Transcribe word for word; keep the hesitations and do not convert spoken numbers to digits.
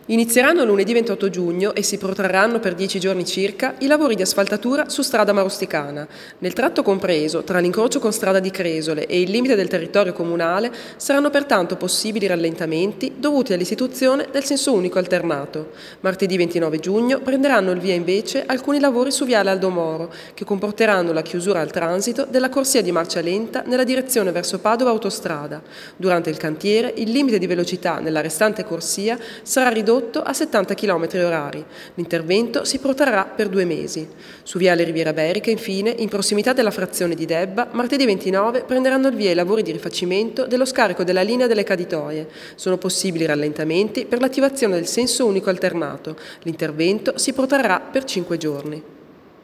Inizieranno lunedì ventotto giugno e si protrarranno per dieci giorni circa i lavori di asfaltatura su strada Marosticana. Nel tratto compreso tra l'incrocio con strada di Cresole e il limite del territorio comunale saranno pertanto possibili rallentamenti dovuti all'istituzione del senso unico alternato. Martedì ventinove giugno prenderanno il via invece alcuni lavori su viale Aldo Moro che comporteranno la chiusura al transito della corsia di marcia lenta nella direzione verso Padova autostrada. Durante il cantiere il limite di velocità nella restante corsia sarà ridotto a settanta chilometri orari. L'intervento si protrarrà per due mesi. Su viale Riviera Berica, infine, in prossimità della frazione di Debba, martedì ventinove prenderanno il via i lavori di rifacimento dello scarico della linea delle Caditoie. Sono possibili rallentamenti per l'attivazione del senso unico alternato. L'intervento si protrarrà per cinque giorni.